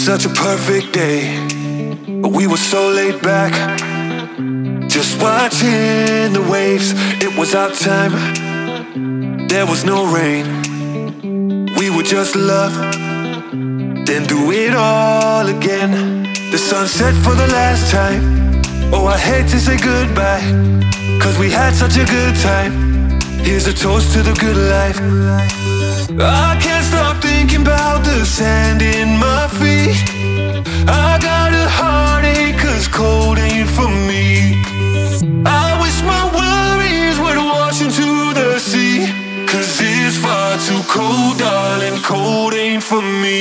Such a perfect day, but we were so laid back, just watching the waves. It was our time, there was no rain. We would just love, then do it all again. The sun set for the last time. Oh, I hate to say goodbye, 'cause we had such a good time. Here's a toast to the good life. I can't stop thinking about the sand in my feet. I got a heartache 'cause cold ain't for me. I wish my worries would wash into the sea, 'cause it's far too cold, darling, cold ain't for me.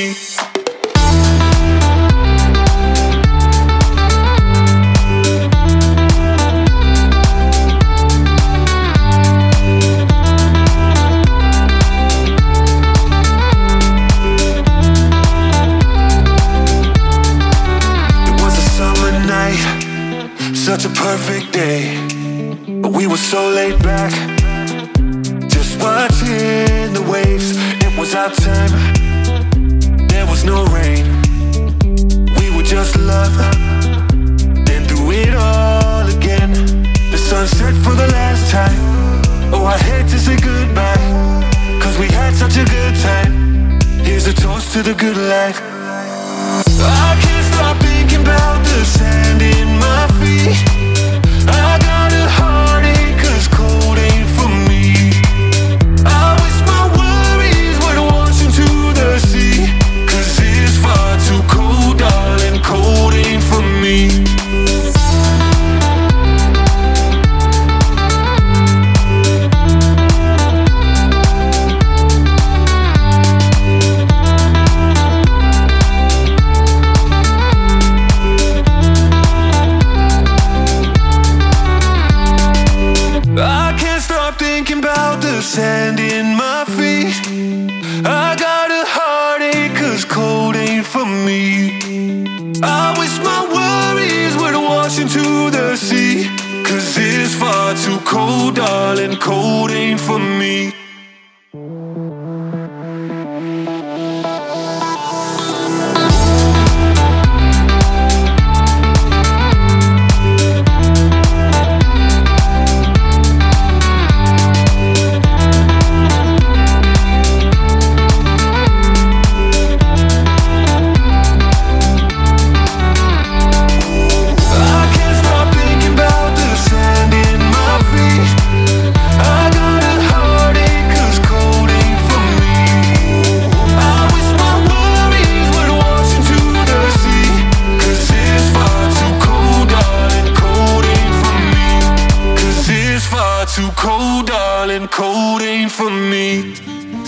Such a perfect day, but we were so laid back, just watching the waves. It was our time, there was no rain. We would just love, then do it all again. The sun set for the last time. Oh, I hate to say goodbye, 'cause we had such a good time. Here's a toast to the good life. I can't stop thinking about the sand in my feet. I got a heartache 'cause cold ain't for me. I wish my worries would wash into the sea, 'cause it's far too cold, darling, cold ain't for me. Sand in my feet. I got a heartache 'cause cold ain't for me. I wish my worries would wash into the sea, 'cause it's far too cold, darling, cold ain't for me. Too cold, darling, cold ain't for me.